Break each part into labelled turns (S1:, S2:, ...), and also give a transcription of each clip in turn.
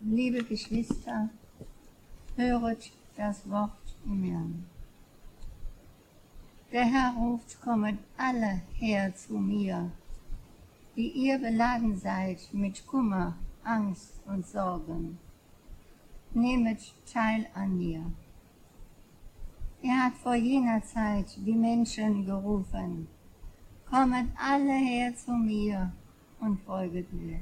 S1: Liebe Geschwister, höret das Wort im Herrn. Der Herr ruft, kommet alle her zu mir, die ihr beladen seid mit Kummer, Angst und Sorgen. Nehmet teil an mir. Er hat vor jener Zeit die Menschen gerufen, kommet alle her zu mir und folget mir.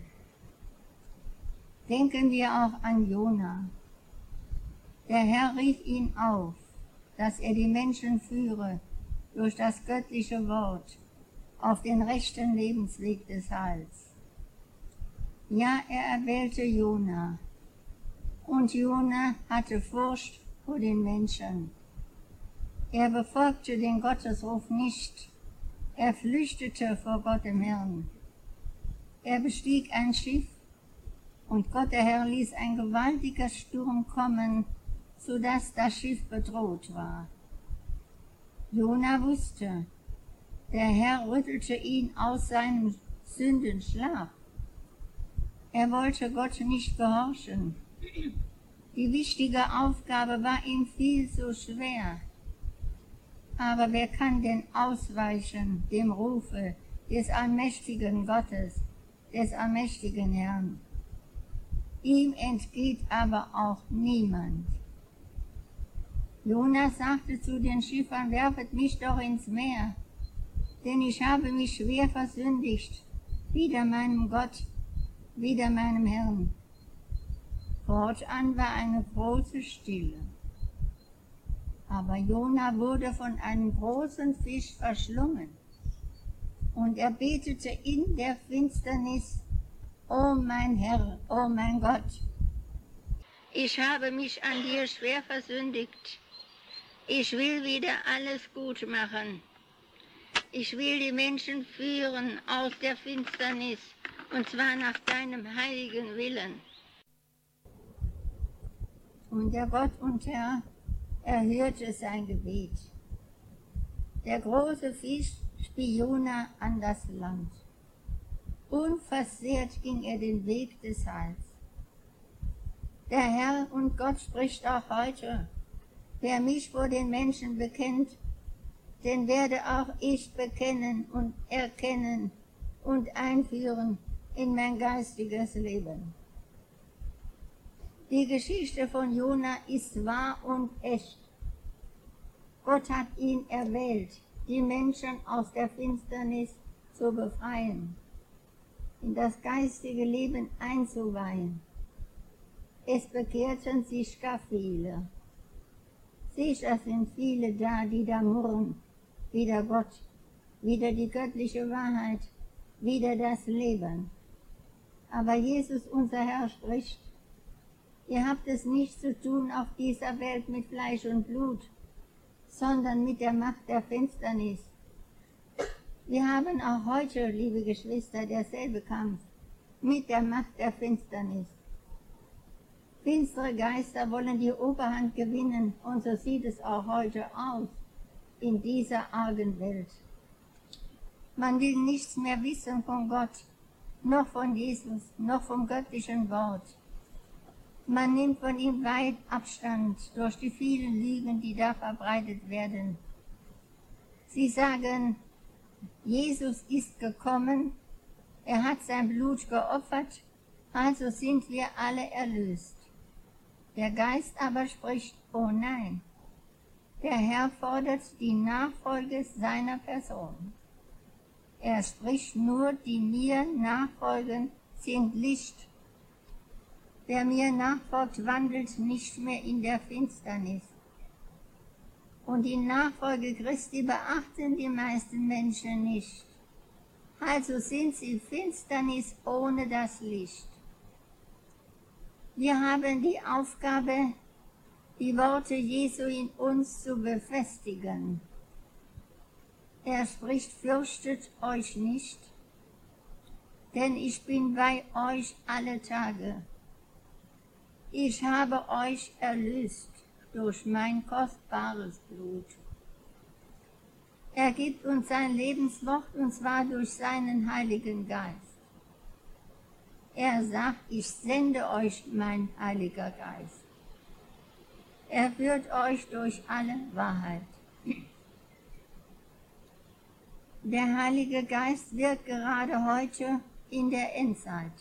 S1: Denken wir auch an Jona. Der Herr rief ihn auf, dass er die Menschen führe durch das göttliche Wort auf den rechten Lebensweg des Heils. Ja, er erwählte Jona, und Jona hatte Furcht vor den Menschen. Er befolgte den Gottesruf nicht, er flüchtete vor Gott dem Herrn. Er bestieg ein Schiff, und Gott der Herr ließ ein gewaltiger Sturm kommen, sodass das Schiff bedroht war. Jona wusste, der Herr rüttelte ihn aus seinem Sündenschlaf. Er wollte Gott nicht gehorchen. Die wichtige Aufgabe war ihm viel zu schwer. Aber wer kann denn ausweichen dem Rufe des allmächtigen Gottes, des allmächtigen Herrn? Ihm entgeht aber auch niemand. Jona sagte zu den Schiffern, werfet mich doch ins Meer, denn ich habe mich schwer versündigt, wider meinem Gott, wider meinem Herrn. Fortan war eine große Stille. Aber Jona wurde von einem großen Fisch verschlungen, und er betete in der Finsternis, O mein Herr, o mein Gott, ich habe mich an dir schwer versündigt. Ich will wieder alles gut machen. Ich will die Menschen führen aus der Finsternis, und zwar nach deinem heiligen Willen. Und der Gott und Herr erhörte sein Gebet. Der große Fisch spie Jona an das Land. Unversehrt ging er den Weg des Heils. Der Herr und Gott spricht auch heute, wer mich vor den Menschen bekennt, den werde auch ich bekennen und erkennen und einführen in mein geistiges Leben. Die Geschichte von Jona ist wahr und echt. Gott hat ihn erwählt, die Menschen aus der Finsternis zu befreien, in das geistige Leben einzuweihen. Es bekehrten sich gar viele. Sicher sind viele da, die da murren, wider Gott, wider die göttliche Wahrheit, wider das Leben. Aber Jesus, unser Herr, spricht, ihr habt es nicht zu tun auf dieser Welt mit Fleisch und Blut, sondern mit der Macht der Finsternis. Wir haben auch heute, liebe Geschwister, derselbe Kampf mit der Macht der Finsternis. Finstere Geister wollen die Oberhand gewinnen, und so sieht es auch heute aus in dieser argen Welt. Man will nichts mehr wissen von Gott, noch von Jesus, noch vom göttlichen Wort. Man nimmt von ihm weit Abstand durch die vielen Lügen, die da verbreitet werden. Sie sagen, Jesus ist gekommen, er hat sein Blut geopfert, also sind wir alle erlöst. Der Geist aber spricht, oh nein, der Herr fordert die Nachfolge seiner Person. Er spricht nur, die mir nachfolgen, sind Licht. Wer mir nachfolgt, wandelt nicht mehr in der Finsternis. Und die Nachfolge Christi beachten die meisten Menschen nicht. Also sind sie Finsternis ohne das Licht. Wir haben die Aufgabe, die Worte Jesu in uns zu befestigen. Er spricht, fürchtet euch nicht, denn ich bin bei euch alle Tage. Ich habe euch erlöst durch mein kostbares Blut. Er gibt uns sein Lebenswort, und zwar durch seinen Heiligen Geist. Er sagt, ich sende euch mein Heiliger Geist. Er führt euch durch alle Wahrheit. Der Heilige Geist wirkt gerade heute in der Endzeit.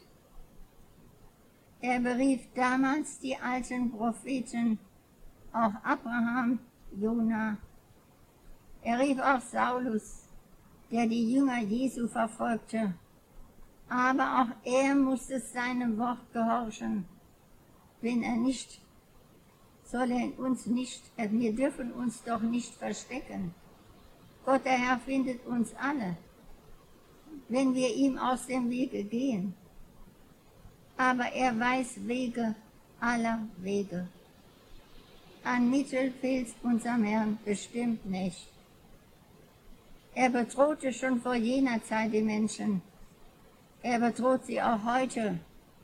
S1: Er berief damals die alten Propheten, auch Abraham, Jona. Er rief auch Saulus, der die Jünger Jesu verfolgte. Aber auch er musste seinem Wort gehorchen. Wenn er nicht, soll er uns nicht, wir dürfen uns doch nicht verstecken. Gott, der Herr, findet uns alle, wenn wir ihm aus dem Wege gehen. Aber er weiß Wege aller Wege. An Mittel fehlt unserem Herrn bestimmt nicht. Er bedrohte schon vor jener Zeit die Menschen. Er bedroht sie auch heute.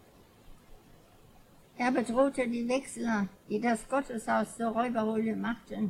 S1: Er bedrohte die Wechsler, die das Gotteshaus zur Räuberhöhle machten.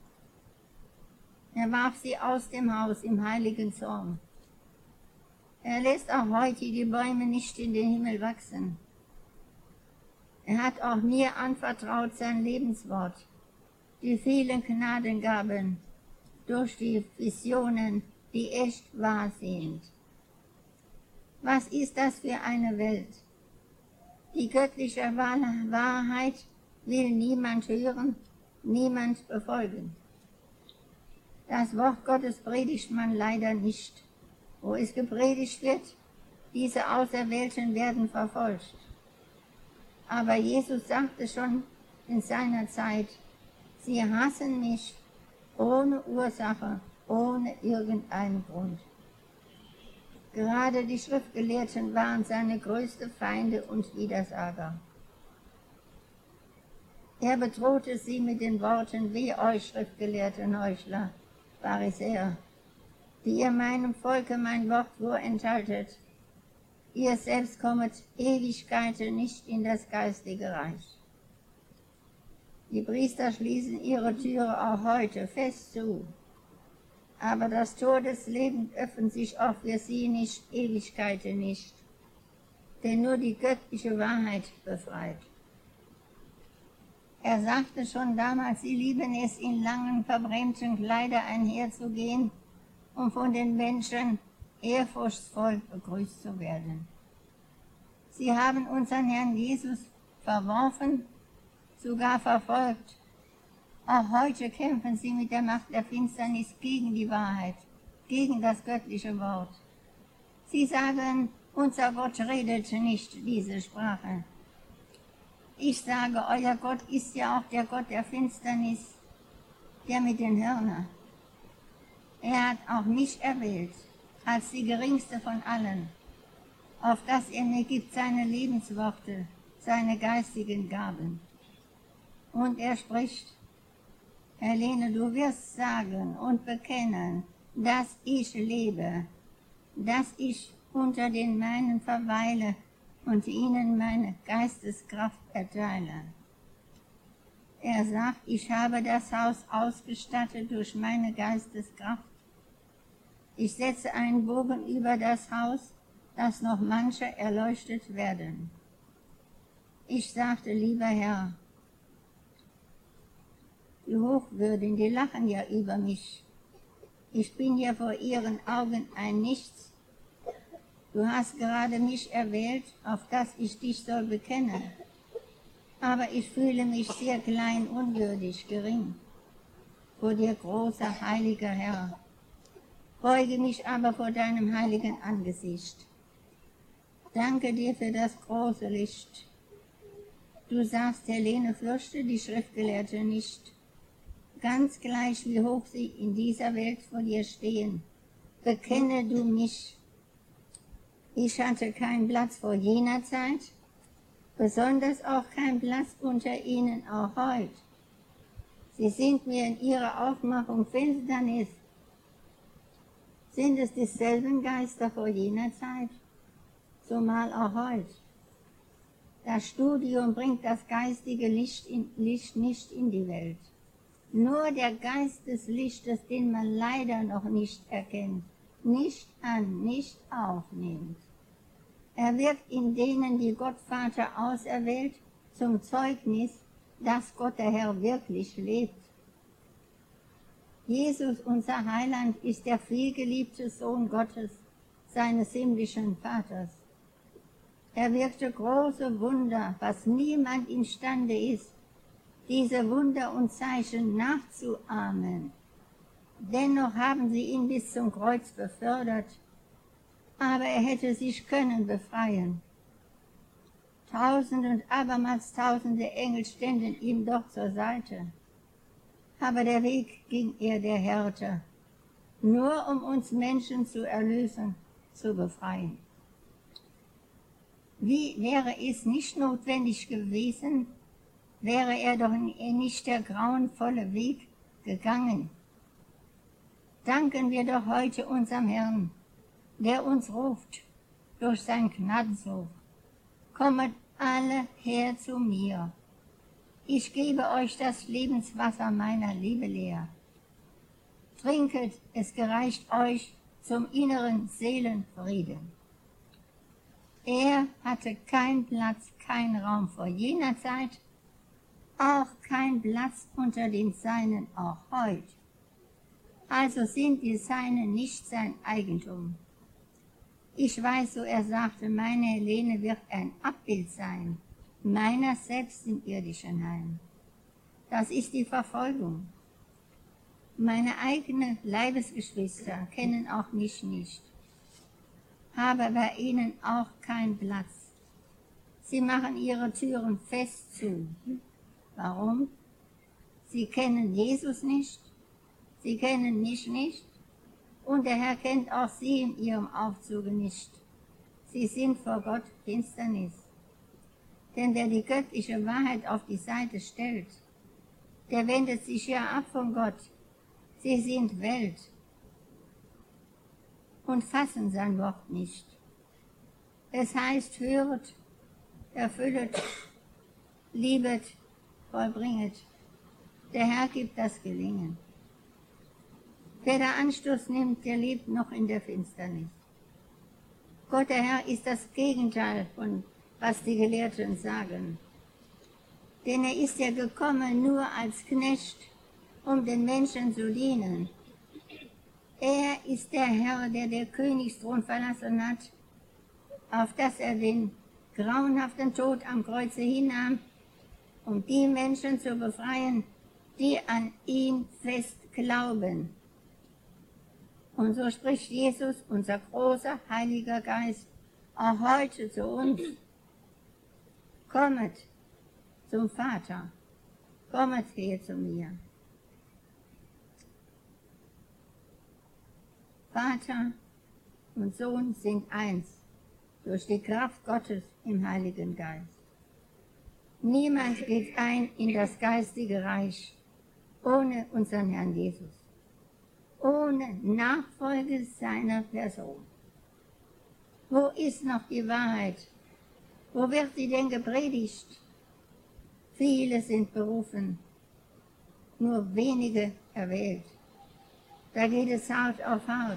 S1: Er warf sie aus dem Haus im heiligen Zorn. Er lässt auch heute die Bäume nicht in den Himmel wachsen. Er hat auch mir anvertraut sein Lebenswort, die vielen Gnadengaben durch die Visionen, die echt wahr sind. Was ist das für eine Welt? Die göttliche Wahrheit will niemand hören, niemand befolgen. Das Wort Gottes predigt man leider nicht. Wo es gepredigt wird, diese Auserwählten werden verfolgt. Aber Jesus sagte schon in seiner Zeit, sie hassen mich ohne Ursache, ohne irgendeinen Grund. Gerade die Schriftgelehrten waren seine größten Feinde und Widersager. Er bedrohte sie mit den Worten, weh euch, Schriftgelehrten Heuchler, Pharisäer, die ihr meinem Volke mein Wort vorenthaltet. Ihr selbst kommet Ewigkeiten nicht in das geistige Reich. Die Priester schließen ihre Türe auch heute fest zu. Aber das Tor des Lebens öffnet sich auch für sie nicht, Ewigkeiten nicht. Denn nur die göttliche Wahrheit befreit. Er sagte schon damals, sie lieben es, in langen, verbrämten Kleidern einherzugehen, um von den Menschen ehrfurchtsvoll begrüßt zu werden. Sie haben unseren Herrn Jesus verworfen, sogar verfolgt. Auch heute kämpfen sie mit der Macht der Finsternis gegen die Wahrheit, gegen das göttliche Wort. Sie sagen, unser Gott redet nicht diese Sprache. Ich sage, euer Gott ist ja auch der Gott der Finsternis, der mit den Hörnern. Er hat auch mich erwählt, als die geringste von allen, auf das er mir gibt seine Lebensworte, seine geistigen Gaben. Und er spricht, Helene, du wirst sagen und bekennen, dass ich lebe, dass ich unter den meinen verweile und ihnen meine Geisteskraft erteile. Er sagt, ich habe das Haus ausgestattet durch meine Geisteskraft. Ich setze einen Bogen über das Haus, dass noch manche erleuchtet werden. Ich sagte, lieber Herr, die Hochwürdigen, die lachen ja über mich. Ich bin ja vor ihren Augen ein Nichts. Du hast gerade mich erwählt, auf das ich dich soll bekennen. Aber ich fühle mich sehr klein, unwürdig, gering vor dir, großer, heiliger Herr. Beuge mich aber vor deinem heiligen Angesicht. Danke dir für das große Licht. Du sagst, Helene, fürchte die Schriftgelehrte nicht. Ganz gleich, wie hoch sie in dieser Welt vor dir stehen, bekenne du mich. Ich hatte keinen Platz vor jener Zeit, besonders auch keinen Platz unter ihnen auch heute. Sie sind mir in ihrer Aufmachung Finsternis. Sind es dieselben Geister vor jener Zeit, zumal auch heute. Das Studium bringt das geistige Licht nicht in die Welt. Nur der Geist des Lichtes, den man leider noch nicht erkennt, nicht an, nicht aufnimmt. Er wirkt in denen, die Gott Vater auserwählt, zum Zeugnis, dass Gott der Herr wirklich lebt. Jesus, unser Heiland, ist der vielgeliebte Sohn Gottes, seines himmlischen Vaters. Er wirkte große Wunder, was niemand imstande ist, diese Wunder und Zeichen nachzuahmen. Dennoch haben sie ihn bis zum Kreuz befördert, aber er hätte sich können befreien. Tausende und abermals tausende Engel ständen ihm doch zur Seite. Aber der Weg ging er der Härte, nur um uns Menschen zu erlösen, zu befreien. Wie wäre es nicht notwendig gewesen, wäre er doch nicht der grauenvolle Weg gegangen. Danken wir doch heute unserem Herrn, der uns ruft durch sein Gnadensruf. Kommet alle her zu mir. Ich gebe euch das Lebenswasser meiner Liebe leer. Trinket, es gereicht euch zum inneren Seelenfrieden. Er hatte keinen Platz, keinen Raum vor jener Zeit, auch kein Platz unter den Seinen auch heute. Also sind die Seinen nicht sein Eigentum. Ich weiß, so er sagte, meine Helene wird ein Abbild sein, meiner selbst im irdischen Heim. Das ist die Verfolgung. Meine eigenen Leibesgeschwister kennen auch mich nicht, habe bei ihnen auch keinen Platz. Sie machen ihre Türen fest zu. Warum? Sie kennen Jesus nicht, sie kennen mich nicht, und der Herr kennt auch sie in ihrem Aufzuge nicht. Sie sind vor Gott Finsternis. Denn wer die göttliche Wahrheit auf die Seite stellt, der wendet sich ja ab von Gott. Sie sind Welt und fassen sein Wort nicht. Es heißt, höret, erfüllet, liebet, vollbringet. Der Herr gibt das Gelingen. Wer da Anstoß nimmt, der lebt noch in der Finsternis. Gott, der Herr, ist das Gegenteil von was die Gelehrten sagen. Denn er ist ja gekommen nur als Knecht, um den Menschen zu dienen. Er ist der Herr, der den Königsthron verlassen hat, auf dass er den grauenhaften Tod am Kreuze hinnahm, um die Menschen zu befreien, die an ihn fest glauben. Und so spricht Jesus, unser großer Heiliger Geist, auch heute zu uns. Kommet zum Vater, kommet her zu mir. Vater und Sohn sind eins, durch die Kraft Gottes im Heiligen Geist. Niemand geht ein in das geistige Reich ohne unseren Herrn Jesus, ohne Nachfolge seiner Person. Wo ist noch die Wahrheit? Wo wird sie denn gepredigt? Viele sind berufen, nur wenige erwählt. Da geht es Haut auf Haut.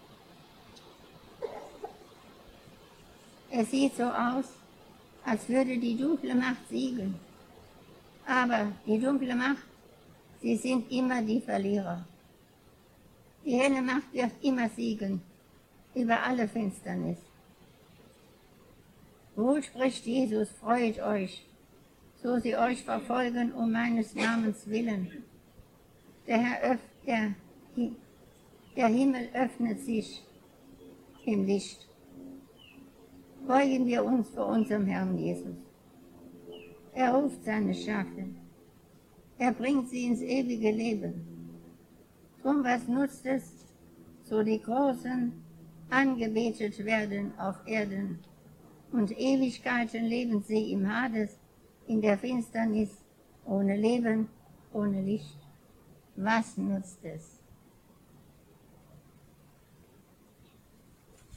S1: Es sieht so aus, als würde die dunkle Macht siegen. Aber die dunkle Macht, sie sind immer die Verlierer. Die helle Macht wird immer siegen über alle Finsternis. Wohl spricht Jesus, freut euch, so sie euch verfolgen um meines Namens willen. Der Himmel öffnet sich im Licht. Beugen wir uns vor unserem Herrn Jesus. Er ruft seine Schafe. Er bringt sie ins ewige Leben. Drum, was nutzt es, so die Großen angebetet werden auf Erden und Ewigkeiten leben sie im Hades, in der Finsternis, ohne Leben, ohne Licht. Was nutzt es?